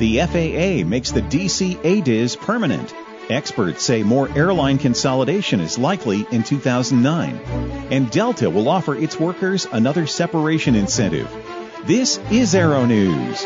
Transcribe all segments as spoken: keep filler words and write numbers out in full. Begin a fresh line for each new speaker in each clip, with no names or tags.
The F A A makes the D C A D I S permanent. Experts say more airline consolidation is likely in two thousand nine. And Delta will offer its workers another separation incentive. This is Aero News.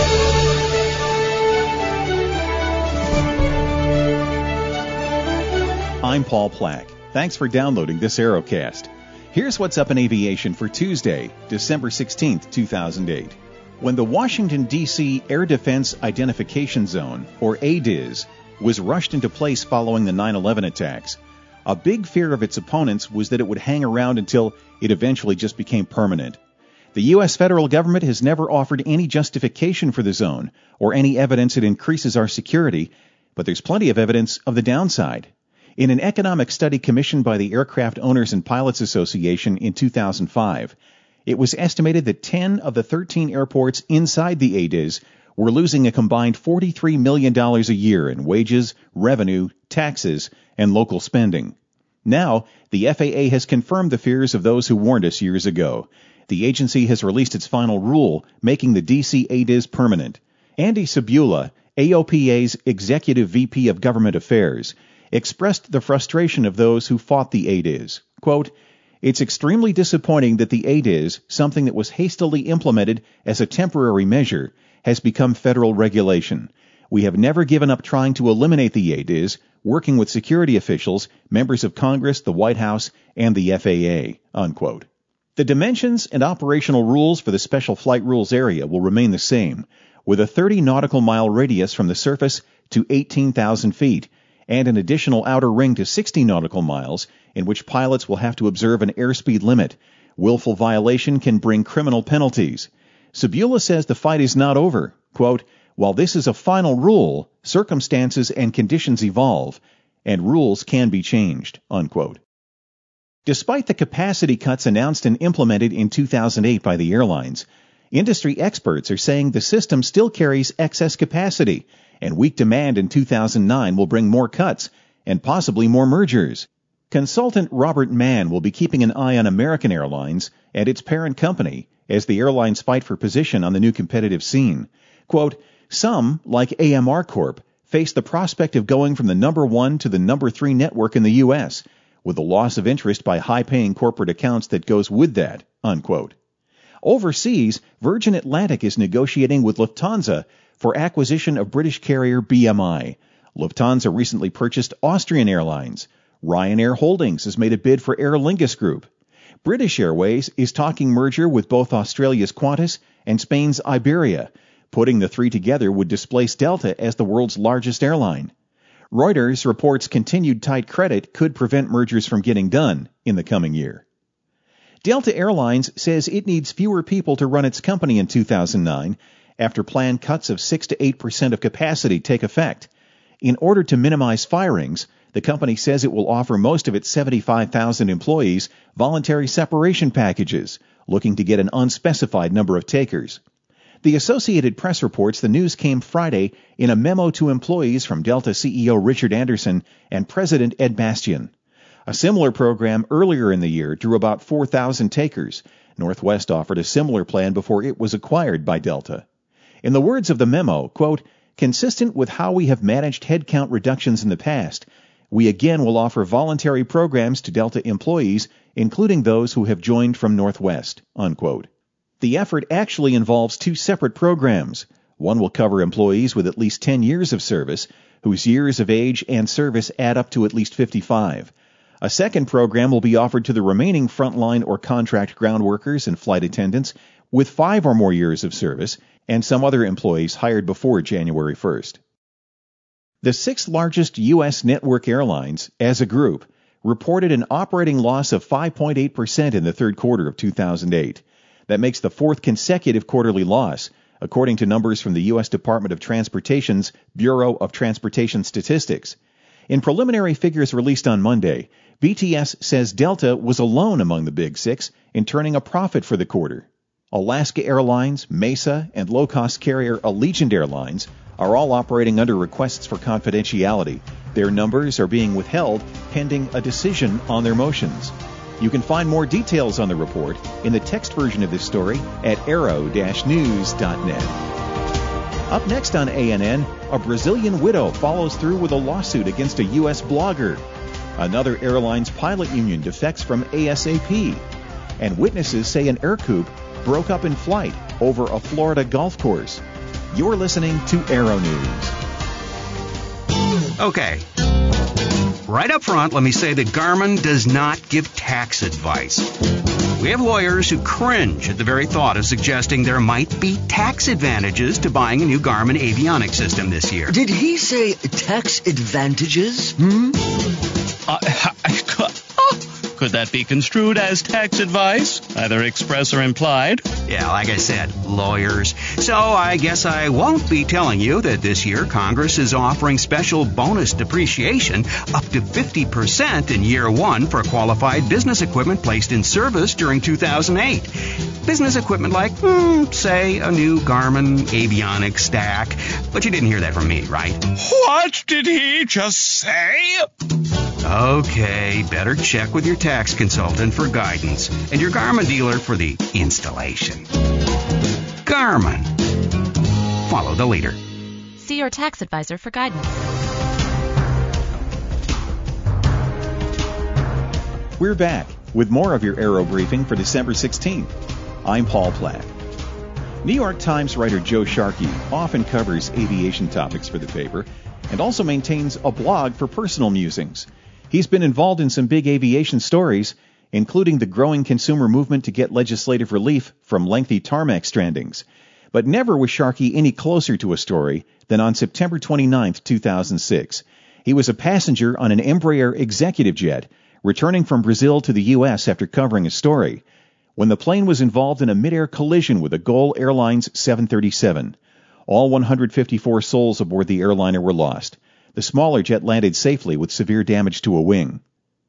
I'm Paul Plack. Thanks for downloading this Aerocast. Here's what's up in aviation for Tuesday, December sixteenth, two thousand eight. When the Washington, D C Air Defense Identification Zone, or A D I S, was rushed into place following the nine eleven attacks, a big fear of its opponents was that it would hang around until it eventually just became permanent. The U S federal government has never offered any justification for the zone or any evidence it increases our security, but there's plenty of evidence of the downside. In an economic study commissioned by the Aircraft Owners and Pilots Association in two thousand five, it was estimated that ten of the thirteen airports inside the A D I S were losing a combined forty-three million dollars a year in wages, revenue, taxes, and local spending. Now, the F A A has confirmed the fears of those who warned us years ago. The agency has released its final rule, making the D C A D I S permanent. Andy Sabula, A O P A's Executive V P of Government Affairs, expressed the frustration of those who fought the A D I S. Quote, "It's extremely disappointing that the A D I S, something that was hastily implemented as a temporary measure, has become federal regulation. We have never given up trying to eliminate the A D I S, working with security officials, members of Congress, the White House, and the F A A." Unquote. The dimensions and operational rules for the Special Flight Rules area will remain the same, with a thirty nautical mile radius from the surface to eighteen thousand feet, and an additional outer ring to sixty nautical miles, in which pilots will have to observe an airspeed limit. Willful violation can bring criminal penalties. Sabula says the fight is not over. Quote, "While this is a final rule, circumstances and conditions evolve, and rules can be changed." Unquote. Despite the capacity cuts announced and implemented in two thousand eight by the airlines, industry experts are saying the system still carries excess capacity, and weak demand in two thousand nine will bring more cuts and possibly more mergers. Consultant Robert Mann will be keeping an eye on American Airlines and its parent company as the airlines fight for position on the new competitive scene. Quote, "Some, like A M R Corp, face the prospect of going from the number one to the number three network in the U S, with the loss of interest by high-paying corporate accounts that goes with that." Unquote. Overseas, Virgin Atlantic is negotiating with Lufthansa for acquisition of British carrier B M I. Lufthansa recently purchased Austrian Airlines. Ryanair Holdings has made a bid for Aer Lingus Group. British Airways is talking merger with both Australia's Qantas and Spain's Iberia. Putting the three together would displace Delta as the world's largest airline. Reuters reports continued tight credit could prevent mergers from getting done in the coming year. Delta Airlines says it needs fewer people to run its company in two thousand nine after planned cuts of six to eight percent of capacity take effect. In order to minimize firings, the company says it will offer most of its seventy-five thousand employees voluntary separation packages, looking to get an unspecified number of takers. The Associated Press reports the news came Friday in a memo to employees from Delta C E O Richard Anderson and President Ed Bastian. A similar program earlier in the year drew about four thousand takers. Northwest offered a similar plan before it was acquired by Delta. In the words of the memo, quote, "Consistent with how we have managed headcount reductions in the past, we again will offer voluntary programs to Delta employees, including those who have joined from Northwest." Unquote. The effort actually involves two separate programs. One will cover employees with at least ten years of service, whose years of age and service add up to at least fifty-five. A second program will be offered to the remaining frontline or contract ground workers and flight attendants with five or more years of service, and some other employees hired before January first. The sixth largest U S network airlines, as a group, reported an operating loss of five point eight percent in the third quarter of two thousand eight. That makes the fourth consecutive quarterly loss, according to numbers from the U S Department of Transportation's Bureau of Transportation Statistics. In preliminary figures released on Monday, B T S says Delta was alone among the big six in turning a profit for the quarter. Alaska Airlines, Mesa, and low-cost carrier Allegiant Airlines are all operating under requests for confidentiality. Their numbers are being withheld pending a decision on their motions. You can find more details on the report in the text version of this story at aero dash news dot net. Up next on A N N, a Brazilian widow follows through with a lawsuit against a U S blogger. Another airline's pilot union defects from A S A P. And witnesses say an air coupe broke up in flight over a Florida golf course. You're listening to Aero News.
Okay. Right up front, let me say that Garmin does not give tax advice. We have lawyers who cringe at the very thought of suggesting there might be tax advantages to buying a new Garmin avionics system this year.
Did he say tax advantages? Hmm?
Uh, could that be construed as tax advice, either express or implied?
Yeah, like I said, lawyers. So I guess I won't be telling you that this year Congress is offering special bonus depreciation up to fifty percent in year one for qualified business equipment placed in service during two thousand eight. Business equipment like, hmm, say, a new Garmin avionics stack. But you didn't hear that from me, right?
What did he just say?
Okay, better check with your tax consultant for guidance and your Garmin dealer for the installation. Garmin. Follow the leader.
See your tax advisor for guidance.
We're back with more of your Aero Briefing for December sixteenth. I'm Paul Platt. New York Times writer Joe Sharkey often covers aviation topics for the paper and also maintains a blog for personal musings. He's been involved in some big aviation stories, including the growing consumer movement to get legislative relief from lengthy tarmac strandings. But never was Sharkey any closer to a story than on September twenty-ninth, two thousand six. He was a passenger on an Embraer executive jet, returning from Brazil to the U S after covering a story, when the plane was involved in a mid-air collision with a Gol Airlines seven thirty-seven. All one hundred fifty-four souls aboard the airliner were lost. The smaller jet landed safely with severe damage to a wing.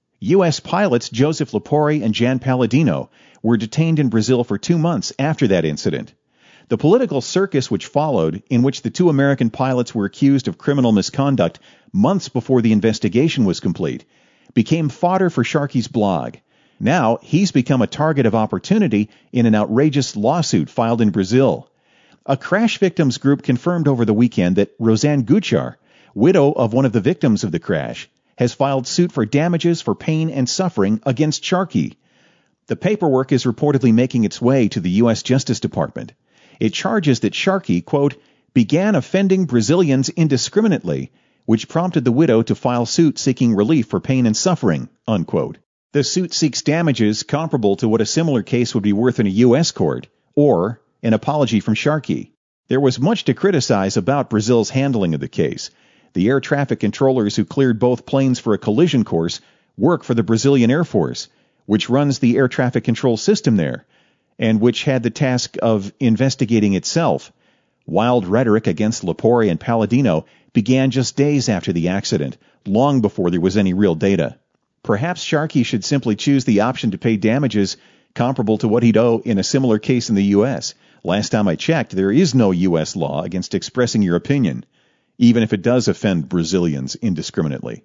U S pilots Joseph Lapori and Jan Palladino were detained in Brazil for two months after that incident. The political circus which followed, in which the two American pilots were accused of criminal misconduct months before the investigation was complete, became fodder for Sharkey's blog. Now he's become a target of opportunity in an outrageous lawsuit filed in Brazil. A crash victims group confirmed over the weekend that Roseanne Guchar, widow of one of the victims of the crash, has filed suit for damages for pain and suffering against Sharkey. The paperwork is reportedly making its way to the U S Justice Department. It charges that Sharkey, quote, began offending Brazilians indiscriminately, which prompted the widow to file suit seeking relief for pain and suffering, unquote. The suit seeks damages comparable to what a similar case would be worth in a U S court, or an apology from Sharkey. There was much to criticize about Brazil's handling of the case. The air traffic controllers who cleared both planes for a collision course work for the Brazilian Air Force, which runs the air traffic control system there, and which had the task of investigating itself. Wild rhetoric against Lapori and Palladino began just days after the accident, long before there was any real data. Perhaps Sharkey should simply choose the option to pay damages comparable to what he'd owe in a similar case in the U S. Last time I checked, there is no U S law against expressing your opinion, even if it does offend Brazilians indiscriminately.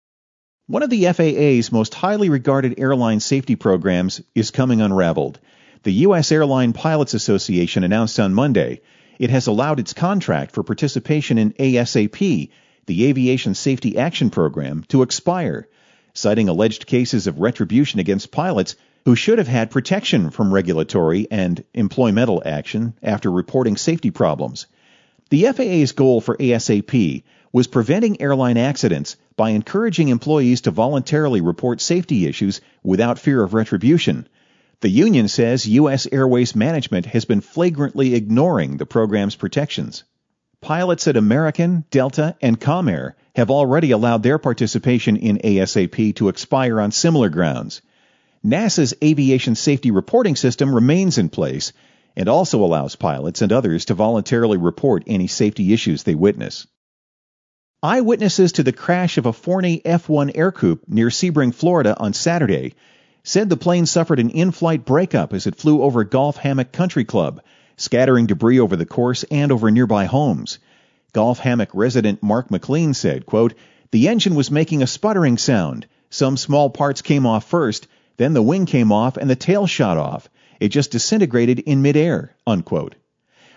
One of the F A A's most highly regarded airline safety programs is coming unraveled. The U S Airline Pilots Association announced on Monday it has allowed its contract for participation in A S A P, the Aviation Safety Action Program, to expire, citing alleged cases of retribution against pilots who should have had protection from regulatory and employmental action after reporting safety problems. The F A A's goal for A S A P was preventing airline accidents by encouraging employees to voluntarily report safety issues without fear of retribution. The union says U S Airways management has been flagrantly ignoring the program's protections. Pilots at American, Delta, and Comair have already allowed their participation in A S A P to expire on similar grounds. NASA's aviation safety reporting system remains in place and also allows pilots and others to voluntarily report any safety issues they witness. Eyewitnesses to the crash of a Forney F one air coupe near Sebring, Florida on Saturday said the plane suffered an in-flight breakup as it flew over Golf Hammock Country Club, scattering debris over the course and over nearby homes. Golf Hammock resident Mark McLean said, quote, the engine was making a sputtering sound. Some small parts came off first, then the wing came off and the tail shot off. It just disintegrated in midair, unquote.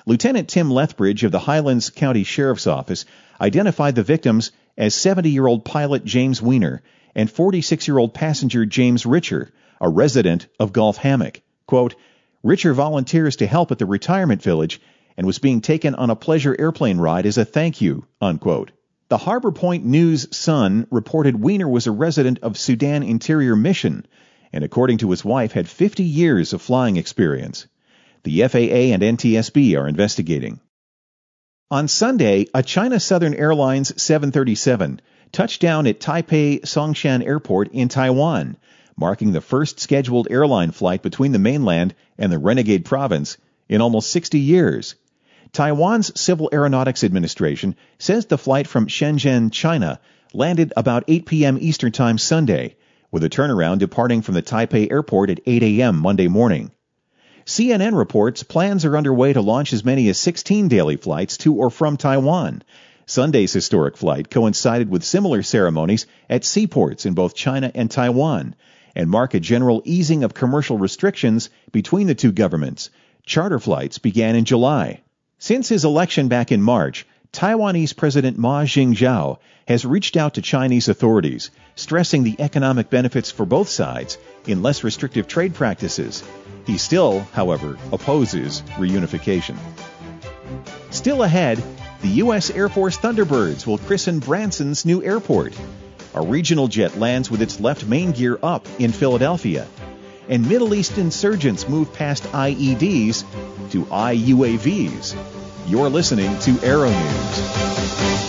Lieutenant Tim Lethbridge of the Highlands County Sheriff's Office identified the victims as seventy-year-old pilot James Weiner and forty-six-year-old passenger James Richer, a resident of Gulf Hammock. Quote, Richer volunteers to help at the retirement village and was being taken on a pleasure airplane ride as a thank you, unquote. The Harbor Point News-Sun reported Weiner was a resident of Sudan Interior Mission and, according to his wife, had fifty years of flying experience. The F A A and N T S B are investigating. On Sunday, a China Southern Airlines seven thirty-seven touched down at Taipei Songshan Airport in Taiwan, marking the first scheduled airline flight between the mainland and the renegade province in almost sixty years. Taiwan's Civil Aeronautics Administration says the flight from Shenzhen, China, landed about eight p.m. Eastern Time Sunday, with a turnaround departing from the Taipei airport at eight a.m. Monday morning. C N N reports plans are underway to launch as many as sixteen daily flights to or from Taiwan. Sunday's historic flight coincided with similar ceremonies at seaports in both China and Taiwan and mark a general easing of commercial restrictions between the two governments. Charter flights began in July. Since his election back in March, Taiwanese President Ma Ying-jeou has reached out to Chinese authorities, stressing the economic benefits for both sides in less restrictive trade practices. He still, however, opposes reunification. Still ahead, the U S Air Force Thunderbirds will christen Branson's new airport. A regional jet lands with its left main gear up in Philadelphia. And Middle East insurgents move past I E Ds to I U A Vs. You're listening to Aero News.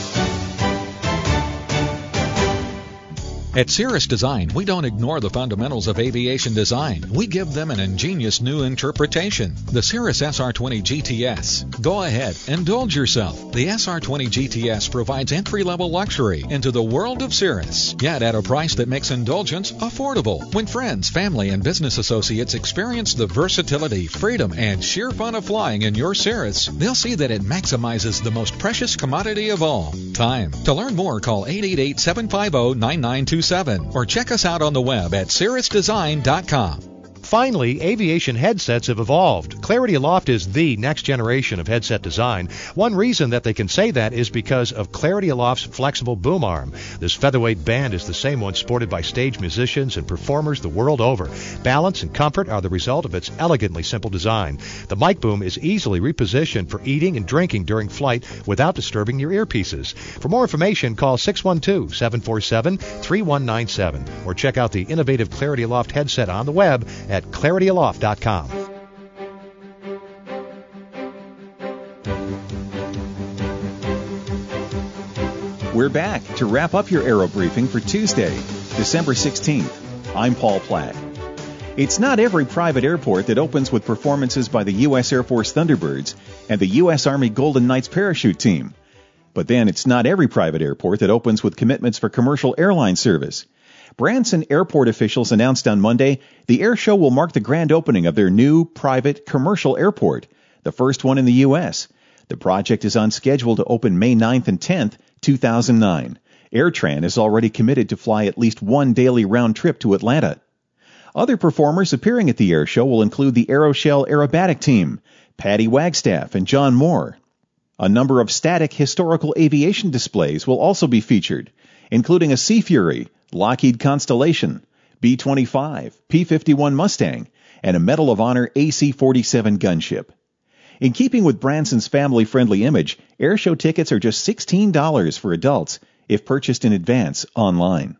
At Cirrus Design, we don't ignore the fundamentals of aviation design. We give them an ingenious new interpretation. The Cirrus S R twenty G T S. Go ahead, indulge yourself. The S R twenty G T S provides entry-level luxury into the world of Cirrus, yet at a price that makes indulgence affordable. When friends, family, and business associates experience the versatility, freedom, and sheer fun of flying in your Cirrus, they'll see that it maximizes the most precious commodity of all, time. To learn more, call eight eight eight, seven five zero, nine nine two seven or check us out on the web at cirrus design dot com.
Finally, aviation headsets have evolved. Clarity Aloft is the next generation of headset design. One reason that they can say that is because of Clarity Aloft's flexible boom arm. This featherweight band is the same one sported by stage musicians and performers the world over. Balance and comfort are the result of its elegantly simple design. The mic boom is easily repositioned for eating and drinking during flight without disturbing your earpieces. For more information, call six one two, seven four seven, three one nine seven or check out the innovative Clarity Aloft headset on the web at clarity aloft dot com.
We're back to wrap up your Aero Briefing for Tuesday, December sixteenth. I'm Paul Platt. It's not every private airport that opens with performances by the U S Air Force Thunderbirds and the U S Army Golden Knights parachute team. But then it's not every private airport that opens with commitments for commercial airline service. Branson Airport officials announced on Monday the air show will mark the grand opening of their new private commercial airport, the first one in the U S. The project is on schedule to open May ninth and tenth, two thousand nine. AirTran is already committed to fly at least one daily round trip to Atlanta. Other performers appearing at the air show will include the Aeroshell Aerobatic Team, Patty Wagstaff, and John Moore. A number of static historical aviation displays will also be featured, including a Sea Fury, Lockheed Constellation, B twenty-five, P fifty-one Mustang, and a Medal of Honor A C forty-seven gunship. In keeping with Branson's family-friendly image, airshow tickets are just sixteen dollars for adults if purchased in advance online.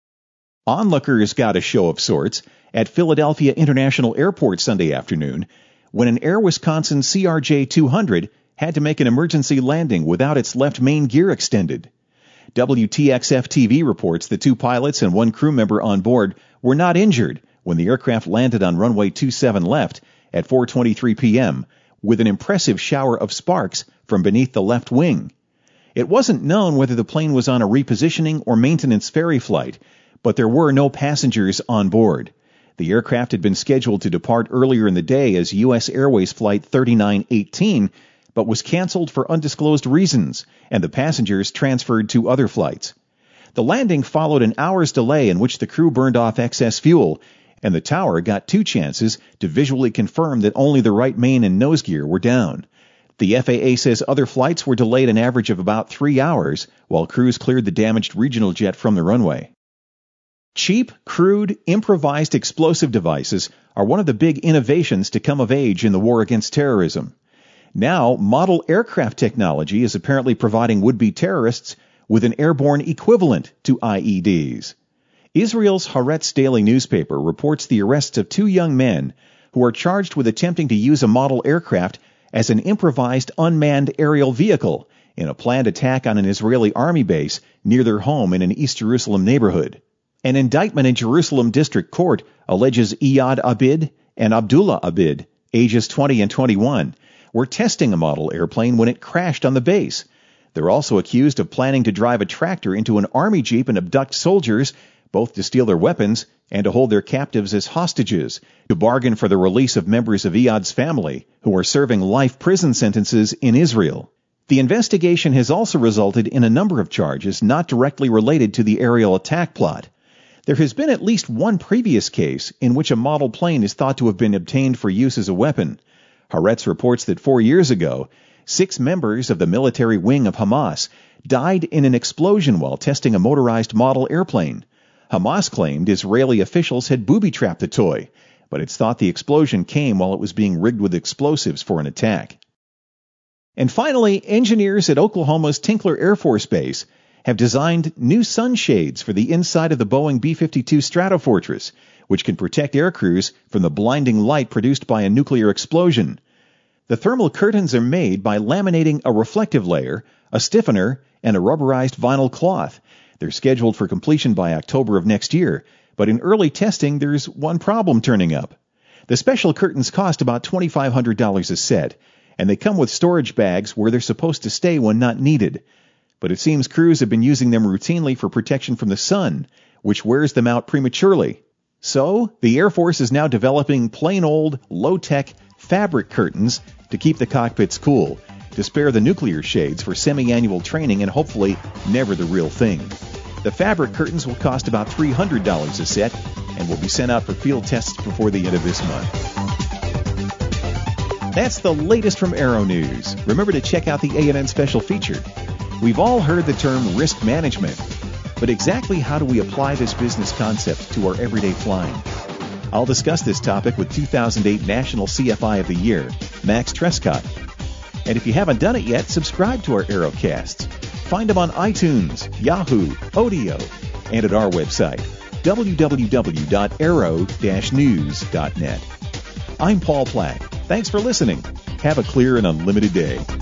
Onlookers got a show of sorts at Philadelphia International Airport Sunday afternoon when an Air Wisconsin C R J two hundred had to make an emergency landing without its left main gear extended. W T X F T V reports the two pilots and one crew member on board were not injured when the aircraft landed on runway two seven left at four twenty-three p.m. with an impressive shower of sparks from beneath the left wing. It wasn't known whether the plane was on a repositioning or maintenance ferry flight, but there were no passengers on board. The aircraft had been scheduled to depart earlier in the day as U S Airways Flight thirty-nine eighteen, but was canceled for undisclosed reasons, and the passengers transferred to other flights. The landing followed an hour's delay in which the crew burned off excess fuel, and the tower got two chances to visually confirm that only the right main and nose gear were down. The F A A says other flights were delayed an average of about three hours, while crews cleared the damaged regional jet from the runway. Cheap, crude, improvised explosive devices are one of the big innovations to come of age in the war against terrorism. Now, model aircraft technology is apparently providing would-be terrorists with an airborne equivalent to I E Ds. Israel's Haaretz daily newspaper reports the arrests of two young men who are charged with attempting to use a model aircraft as an improvised unmanned aerial vehicle in a planned attack on an Israeli army base near their home in an East Jerusalem neighborhood. An indictment in Jerusalem District Court alleges Iyad Abid and Abdullah Abid, ages twenty and twenty-one, were testing a model airplane when it crashed on the base. They're also accused of planning to drive a tractor into an army jeep and abduct soldiers, both to steal their weapons and to hold their captives as hostages, to bargain for the release of members of Iyad's family who are serving life prison sentences in Israel. The investigation has also resulted in a number of charges not directly related to the aerial attack plot. There has been at least one previous case in which a model plane is thought to have been obtained for use as a weapon. Haaretz reports that four years ago, six members of the military wing of Hamas died in an explosion while testing a motorized model airplane. Hamas claimed Israeli officials had booby-trapped the toy, but it's thought the explosion came while it was being rigged with explosives for an attack. And finally, engineers at Oklahoma's Tinkler Air Force Base have designed new sunshades for the inside of the Boeing B fifty-two Stratofortress, which can protect aircrews from the blinding light produced by a nuclear explosion. The thermal curtains are made by laminating a reflective layer, a stiffener, and a rubberized vinyl cloth. They're scheduled for completion by October of next year, but in early testing there's one problem turning up. The special curtains cost about twenty-five hundred dollars a set, and they come with storage bags where they're supposed to stay when not needed. But it seems crews have been using them routinely for protection from the sun, which wears them out prematurely. So, the Air Force is now developing plain old, low-tech fabric curtains to keep the cockpits cool, to spare the nuclear shades for semi-annual training and hopefully never the real thing. The fabric curtains will cost about three hundred dollars a set and will be sent out for field tests before the end of this month. That's the latest from Aero News. Remember to check out the A and N special feature. We've all heard the term risk management, but exactly how do we apply this business concept to our everyday flying? I'll discuss this topic with two thousand eight National C F I of the Year, Max Trescott. And if you haven't done it yet, subscribe to our Aerocasts. Find them on iTunes, Yahoo, Odeo, and at our website, w w w dot aero dash news dot net. I'm Paul Plack. Thanks for listening. Have a clear and unlimited day.